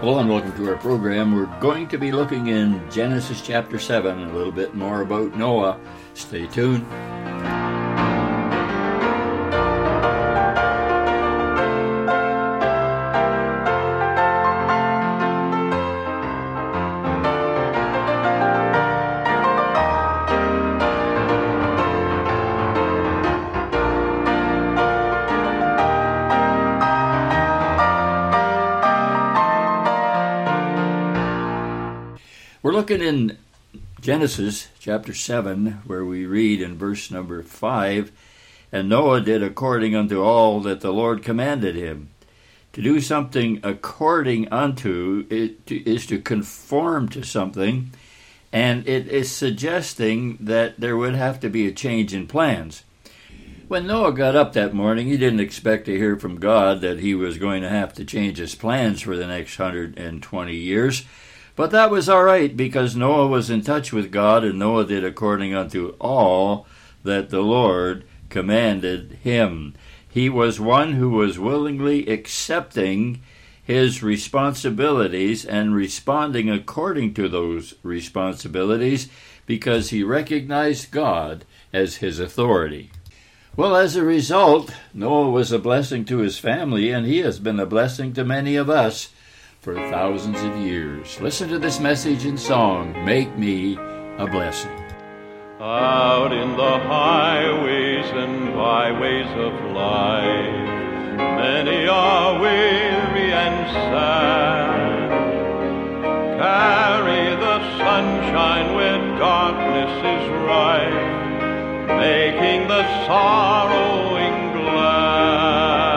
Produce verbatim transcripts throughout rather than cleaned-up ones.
Hello and welcome to our program. We're going to be looking in Genesis chapter seven, a little bit more about Noah. Stay tuned. We're looking in Genesis chapter seven, where we read in verse number five, "And Noah did according unto all that the Lord commanded him." To do something according unto it is to conform to something, and it is suggesting that there would have to be a change in plans. When Noah got up that morning, he didn't expect to hear from God that he was going to have to change his plans for the next one hundred twenty years. But that was all right, because Noah was in touch with God, and Noah did according unto all that the Lord commanded him. He was one who was willingly accepting his responsibilities and responding according to those responsibilities, because he recognized God as his authority. Well, as a result, Noah was a blessing to his family, and he has been a blessing to many of us for thousands of years. Listen to this message in song, "Make Me a Blessing." Out in the highways and byways of life, many are weary and sad. Carry the sunshine where darkness is rife, making the sorrowing glad.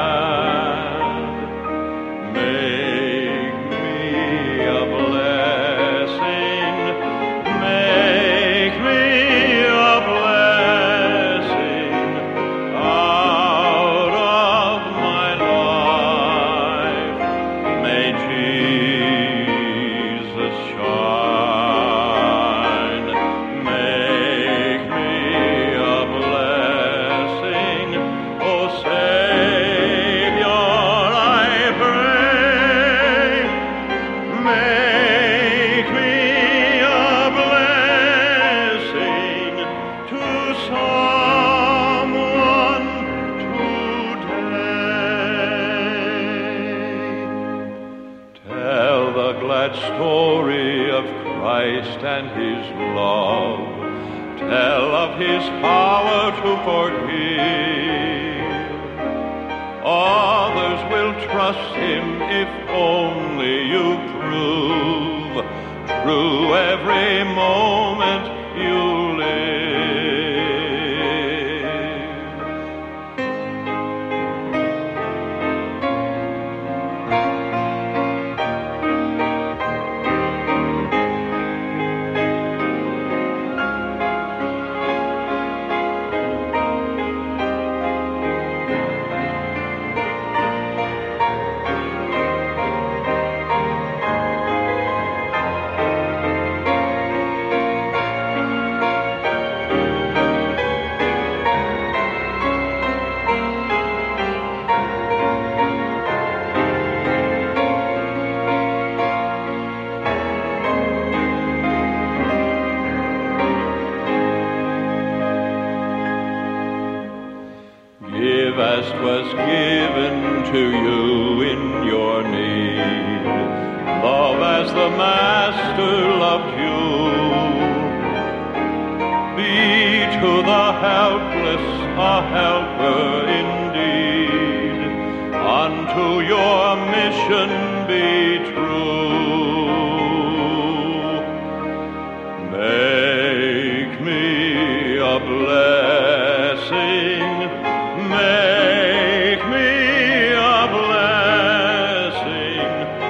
Story of Christ and his love, tell of his power to forgive. Others will trust him if only you prove true every moment you live. As 'twas given to you in your need, love as the Master loved you. Be to the helpless a helper indeed, unto your mission be true. Make me a blessing, make me a blessing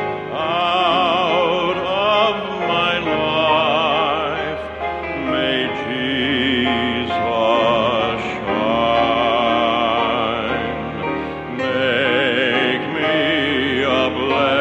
out of my life. May Jesus shine. Make me a blessing.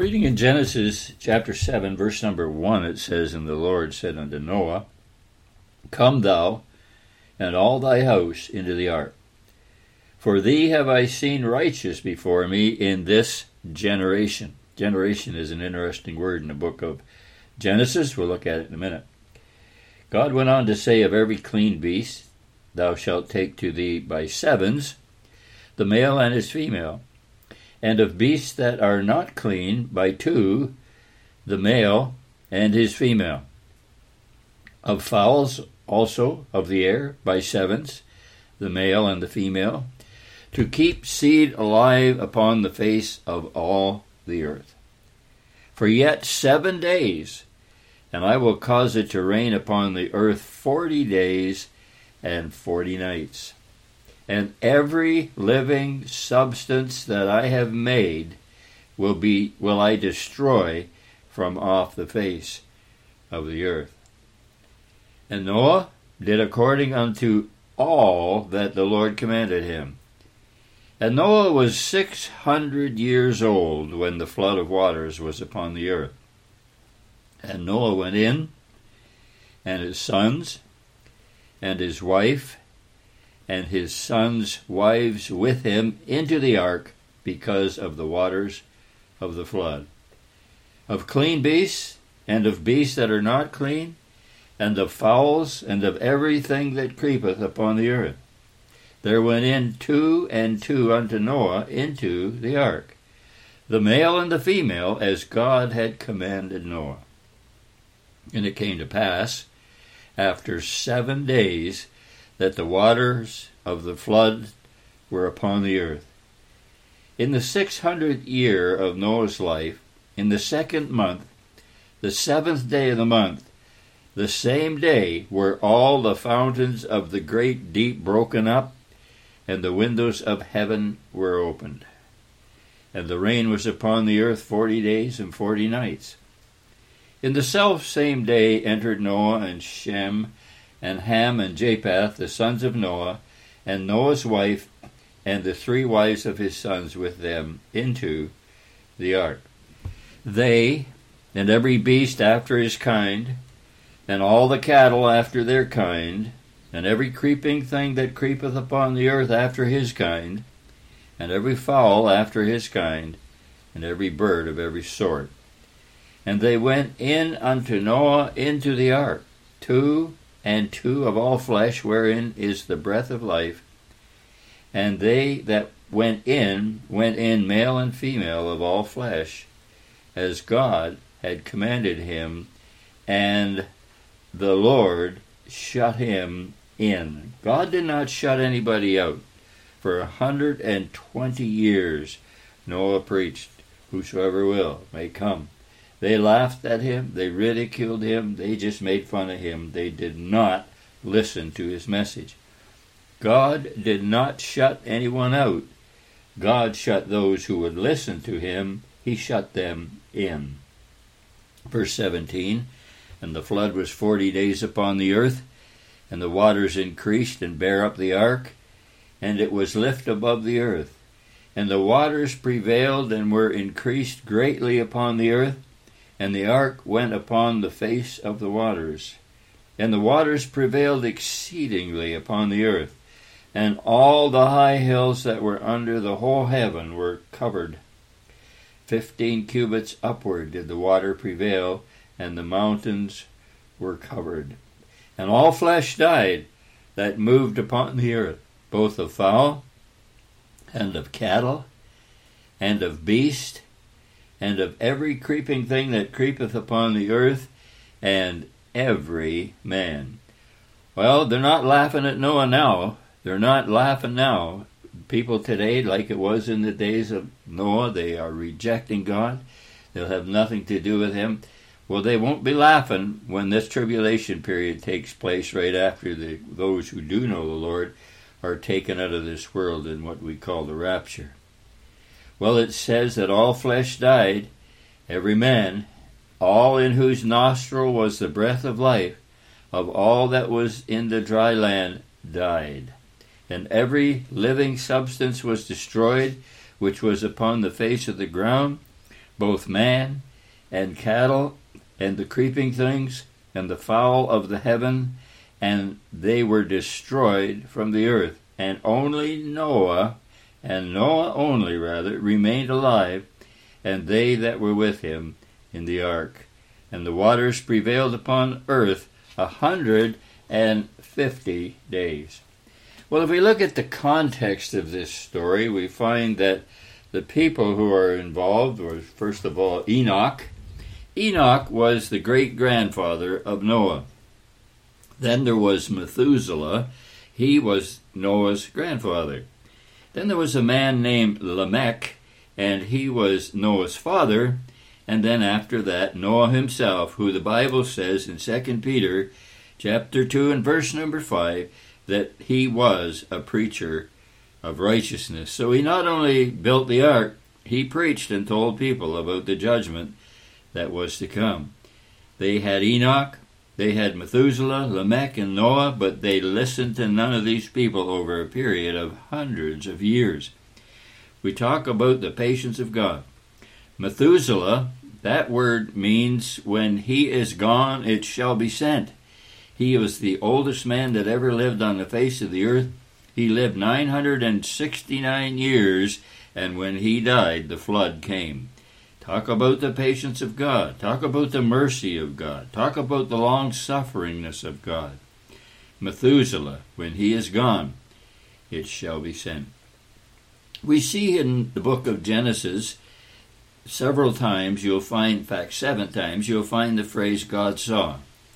Reading in Genesis chapter seven, verse number one, it says, And the Lord said unto Noah, Come thou and all thy house into the ark. For thee have I seen righteous before me in this generation. Generation is an interesting word in the book of Genesis. We'll look at it in a minute. God went on to say, Of every clean beast thou shalt take to thee by sevens, the male and his female, and of beasts that are not clean by two, the male and his female. Of fowls also of the air by sevens, the male and the female, to keep seed alive upon the face of all the earth. For yet seven days, and I will cause it to rain upon the earth forty days and forty nights. And every living substance that I have made will be will I destroy from off the face of the earth. And Noah did according unto all that the Lord commanded him. And Noah was six hundred years old when the flood of waters was upon the earth. And Noah went in, and his sons, and his wife, and his sons' wives with him into the ark because of the waters of the flood. Of clean beasts, and of beasts that are not clean, and of fowls, and of everything that creepeth upon the earth. There went in two and two unto Noah into the ark, the male and the female, as God had commanded Noah. And it came to pass, after seven days, that the waters of the flood were upon the earth. In the six hundredth year of Noah's life, in the second month, the seventh day of the month, the same day were all the fountains of the great deep broken up, and the windows of heaven were opened. And the rain was upon the earth forty days and forty nights. In the self same day entered Noah and Shem, and Ham and Japheth, the sons of Noah, and Noah's wife, and the three wives of his sons with them, into the ark. They, and every beast after his kind, and all the cattle after their kind, and every creeping thing that creepeth upon the earth after his kind, and every fowl after his kind, and every bird of every sort. And they went in unto Noah into the ark, two and two of all flesh, wherein is the breath of life. And they that went in, went in male and female of all flesh, as God had commanded him, and the Lord shut him in. God did not shut anybody out. For a hundred and twenty years Noah preached, Whosoever will may come. They laughed at him, they ridiculed him, they just made fun of him. They did not listen to his message. God did not shut anyone out. God shut those who would listen to him. He shut them in. Verse seventeen, And the flood was forty days upon the earth, and the waters increased and bare up the ark, and it was lift above the earth. And the waters prevailed and were increased greatly upon the earth, and the ark went upon the face of the waters. And the waters prevailed exceedingly upon the earth, and all the high hills that were under the whole heaven were covered. Fifteen cubits upward did the water prevail, and the mountains were covered. And all flesh died that moved upon the earth, both of fowl, and of cattle, and of beast, and of every creeping thing that creepeth upon the earth, and every man. Well, they're not laughing at Noah now. They're not laughing now. People today, like it was in the days of Noah, they are rejecting God. They'll have nothing to do with him. Well, they won't be laughing when this tribulation period takes place right after the, those who do know the Lord are taken out of this world in what we call the rapture. Well, it says that all flesh died, every man, all in whose nostril was the breath of life, of all that was in the dry land, died. And every living substance was destroyed, which was upon the face of the ground, both man and cattle, and the creeping things, and the fowl of the heaven, and they were destroyed from the earth. And only Noah, and Noah only, rather, remained alive, and they that were with him in the ark. And the waters prevailed upon earth a hundred and fifty days. Well, if we look at the context of this story, we find that the people who are involved were, first of all, Enoch. Enoch was the great-grandfather of Noah. Then there was Methuselah. He was Noah's grandfather. Then there was a man named Lamech, and he was Noah's father. And then after that, Noah himself, who the Bible says in Second Peter chapter two and verse number five, that he was a preacher of righteousness. So he not only built the ark, he preached and told people about the judgment that was to come. They had Enoch, they had Methuselah, Lamech, and Noah, but they listened to none of these people over a period of hundreds of years. We talk about the patience of God. Methuselah, that word means when he is gone, it shall be sent. He was the oldest man that ever lived on the face of the earth. He lived nine hundred sixty-nine years, and when he died, the flood came. Talk about the patience of God. Talk about the mercy of God. Talk about the long-sufferingness of God. Methuselah, when he is gone, it shall be sent. We see in the book of Genesis several times, you'll find, in fact, seven times, you'll find the phrase God saw.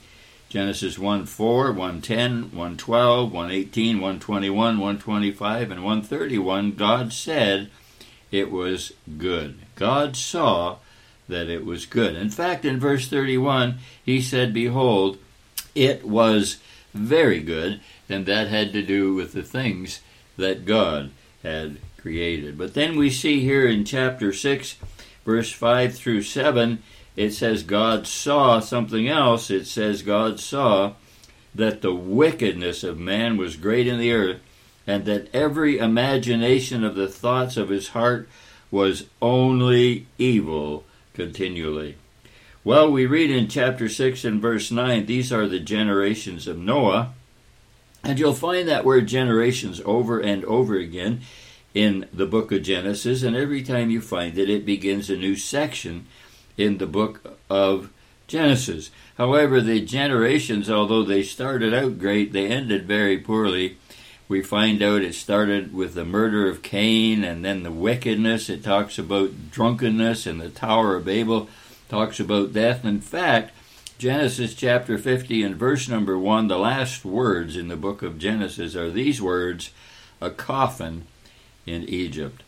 Genesis one four, one ten, one twelve, one eighteen, one twenty-one, one twenty-five, and one thirty-one, God said it was good. God saw that it was good. In fact, in verse thirty-one, he said, behold, it was very good, and that had to do with the things that God had created. But then we see here in chapter six, verse five through seven, it says God saw something else. It says God saw that the wickedness of man was great in the earth, and that every imagination of the thoughts of his heart was only evil continually. Well, we read in chapter six and verse nine, these are the generations of Noah, and you'll find that word generations over and over again in the book of Genesis, and every time you find it, it begins a new section in the book of Genesis. However, the generations, although they started out great, they ended very poorly. We find out it started with the murder of Cain, and then the wickedness. It talks about drunkenness, and the Tower of Babel talks about death. In fact, Genesis chapter fifty and verse number one, the last words in the book of Genesis are these words, a coffin in Egypt.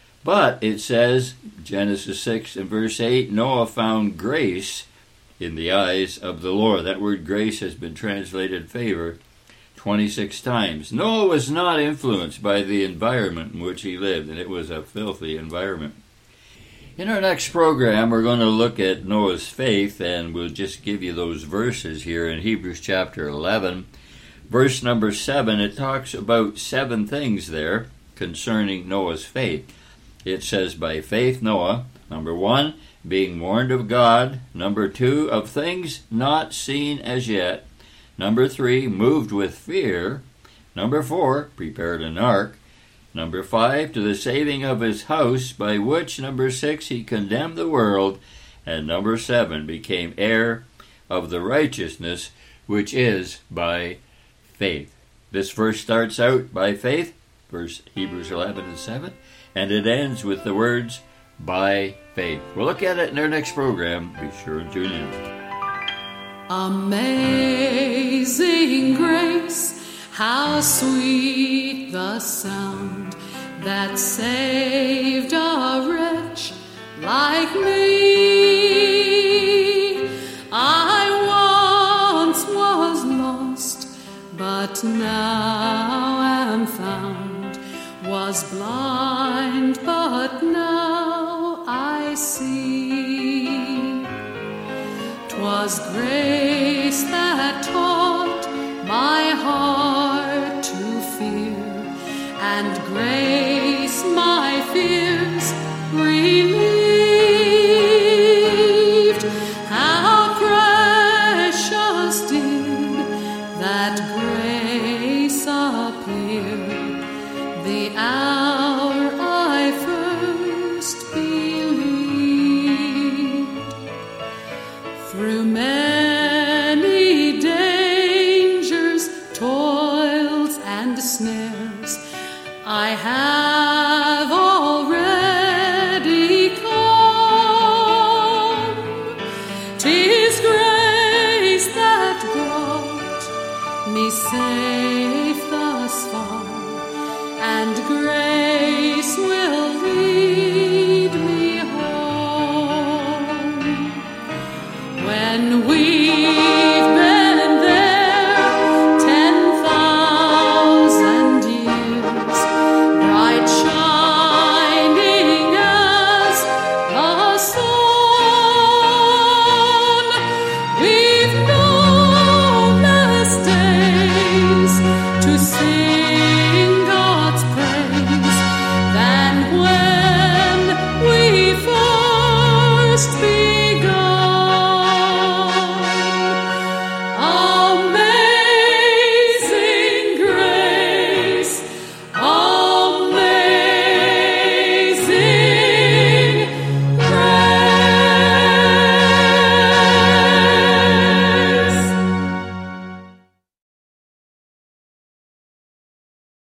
But it says, Genesis six and verse eight, Noah found grace in the eyes of the Lord. That word grace has been translated favor twenty-six times. Noah was not influenced by the environment in which he lived, and it was a filthy environment. In our next program, we're going to look at Noah's faith, and we'll just give you those verses here in Hebrews chapter eleven. Verse number seven, it talks about seven things there concerning Noah's faith. It says, by faith Noah, number one, being warned of God. Number two, of things not seen as yet. Number three, moved with fear. Number four, prepared an ark. Number five, to the saving of his house, by which, number six, he condemned the world. And number seven, became heir of the righteousness which is by faith. This verse starts out by faith, verse Hebrews eleven and seven. And it ends with the words, by faith. We'll look at it in our next program. Be sure to tune in. Amazing grace, how sweet the sound that saved a wretch like me. I once was lost, but now am found. Was blind, but now I see. 'Twas grace that taught my heart to fear, and grace my fears relieved.